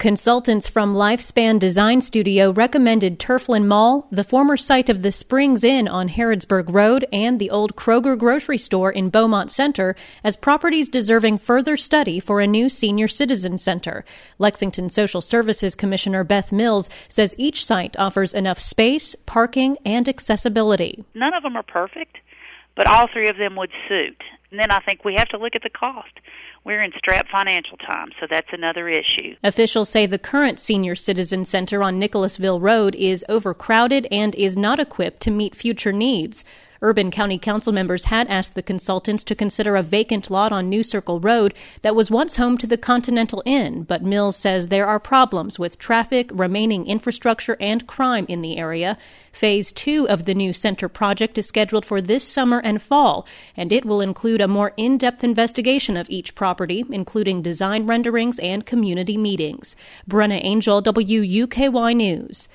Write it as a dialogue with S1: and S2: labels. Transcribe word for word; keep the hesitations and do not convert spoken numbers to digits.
S1: Consultants from Lifespan Design Studio recommended Turflin Mall, the former site of the Springs Inn on Harrodsburg Road, and the old Kroger grocery store in Beaumont Center as properties deserving further study for a new senior citizen center. Lexington Social Services Commissioner Beth Mills says each site offers enough space, parking, and accessibility.
S2: None of them are perfect, but all three of them would suit. And then I think we have to look at the cost. We're in strapped financial times, so that's another issue.
S1: Officials say the current senior citizen center on Nicholasville Road is overcrowded and is not equipped to meet future needs. Urban County Council members had asked the consultants to consider a vacant lot on New Circle Road that was once home to the Continental Inn, but Mills says there are problems with traffic, remaining infrastructure, and crime in the area. Phase two of the new center project is scheduled for this summer and fall, and it will include a more in-depth investigation of each property, including design renderings and community meetings. Brenna Angel, W U K Y News.